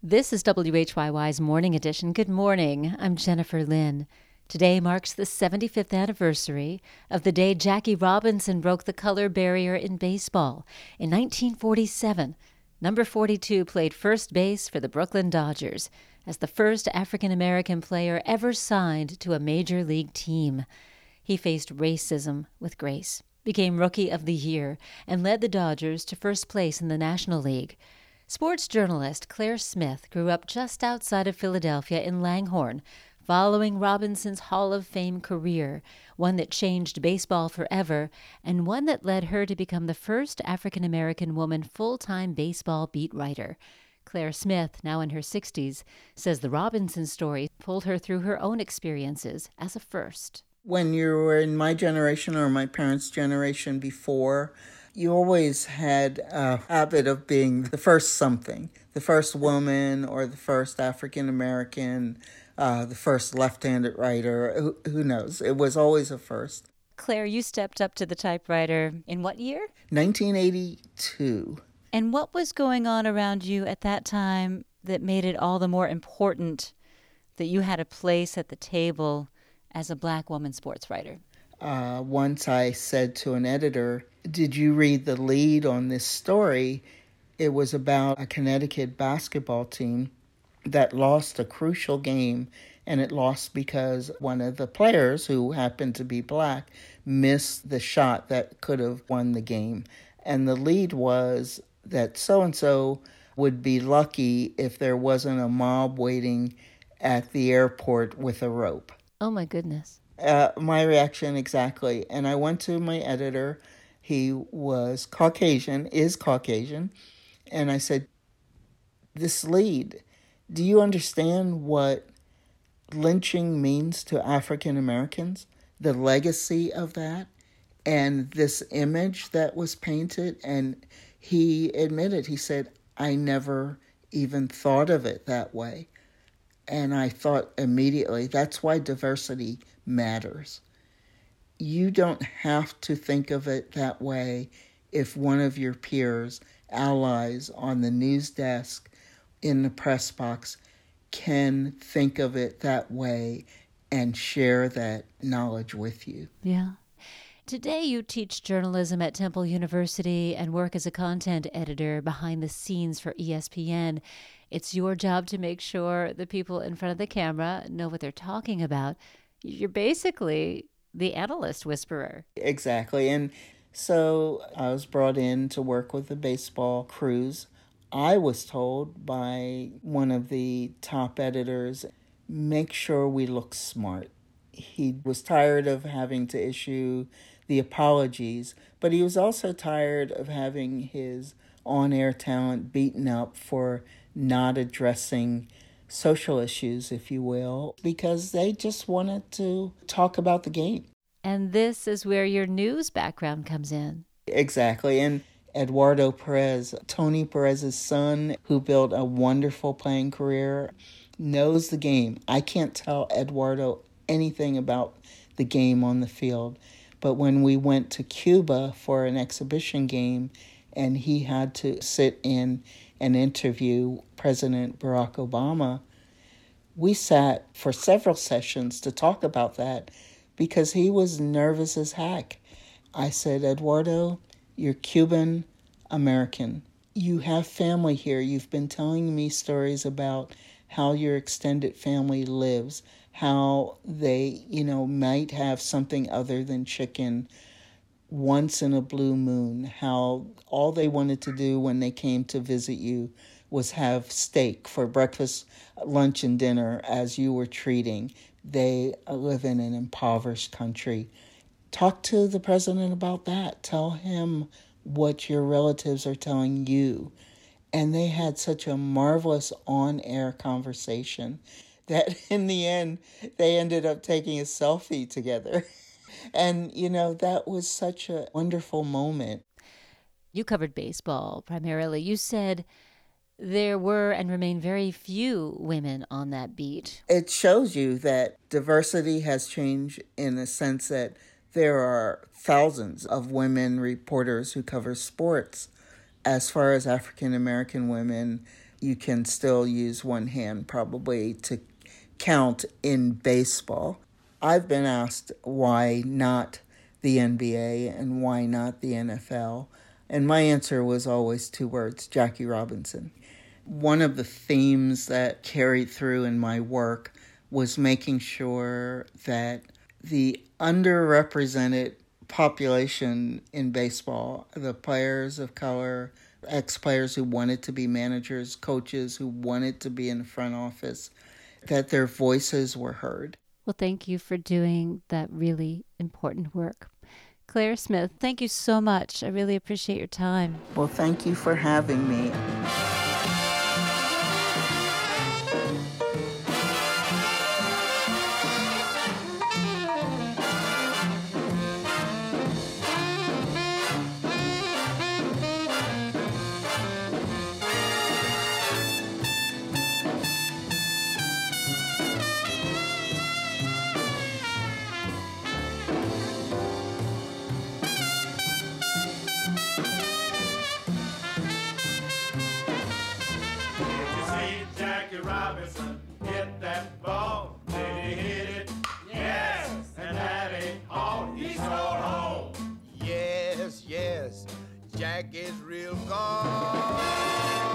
This is WHYY's Morning Edition. Good morning. I'm Jennifer Lynn. Today marks the 75th anniversary of the day Jackie Robinson broke the color barrier in baseball. In 1947, number 42 played first base for the Brooklyn Dodgers as the first African-American player ever signed to a major league team. He faced racism with grace, became Rookie of the Year, and led the Dodgers to first place in the National League. Sports journalist Claire Smith grew up just outside of Philadelphia in Langhorne, following Robinson's Hall of Fame career, one that changed baseball forever, and one that led her to become the first African-American woman full-time baseball beat writer. Claire Smith, now in her 60s, says the Robinson story pulled her through her own experiences as a first. When you were in my generation or my parents' generation before, you always had a habit of being the first something, the first woman or the first African-American, the first left-handed writer, who knows? It was always a first. Claire, you stepped up to the typewriter in what year? 1982. And what was going on around you at that time that made it all the more important that you had a place at the table as a Black woman sports writer? Once I said to an editor, "Did you read the lead on this story?" It was about a Connecticut basketball team that lost a crucial game, and it lost because one of the players, who happened to be Black, missed the shot that could have won the game. And the lead was that so-and-so would be lucky if there wasn't a mob waiting at the airport with a rope. Oh, my goodness. My reaction exactly. And I went to my editor. He was Caucasian, is Caucasian. And I said, "This lead, do you understand what lynching means to African Americans? The legacy of that and this image that was painted?" And he admitted, he said, "I never even thought of it that way." And I thought immediately, that's why diversity matters. You don't have to think of it that way if one of your peers, allies on the news desk, in the press box, can think of it that way and share that knowledge with you. Yeah. Today you teach journalism at Temple University and work as a content editor behind the scenes for ESPN. It's your job to make sure the people in front of the camera know what they're talking about. You're basically the analyst whisperer. Exactly. And so I was brought in to work with the baseball crews. I was told by one of the top editors, make sure we look smart. He was tired of having to issue the apologies, but he was also tired of having his on-air talent beaten up for not addressing social issues, if you will, because they just wanted to talk about the game. And this is where your news background comes in. Exactly. And Eduardo Perez, Tony Perez's son, who built a wonderful playing career, knows the game. I can't tell Eduardo anything about the game on the field. But when we went to Cuba for an exhibition game and he had to sit in and interview President Barack Obama, we sat for several sessions to talk about that because he was nervous as heck. I said, "Eduardo, you're Cuban American. You have family here. You've been telling me stories about how your extended family lives, how they, might have something other than chicken once in a blue moon, how all they wanted to do when they came to visit you was have steak for breakfast, lunch, and dinner as you were treating. They live in an impoverished country. Talk to the president about that. Tell him what your relatives are telling you." And they had such a marvelous on-air conversation that in the end, they ended up taking a selfie together. And, that was such a wonderful moment. You covered baseball primarily. You said there were and remain very few women on that beat. It shows you that diversity has changed in the sense that there are thousands of women reporters who cover sports. As far as African American women, you can still use one hand probably to count in baseball. I've been asked why not the NBA and why not the NFL, and my answer was always two words: Jackie Robinson. One of the themes that carried through in my work was making sure that the underrepresented population in baseball, the players of color, ex-players who wanted to be managers, coaches who wanted to be in the front office, that their voices were heard. Well, thank you for doing that really important work. Claire Smith, thank you so much. I really appreciate your time. Well, thank you for having me. Robinson hit that ball. Did he hit it? Yes. And that ain't all. He scored home. Yes, Jack is real gone.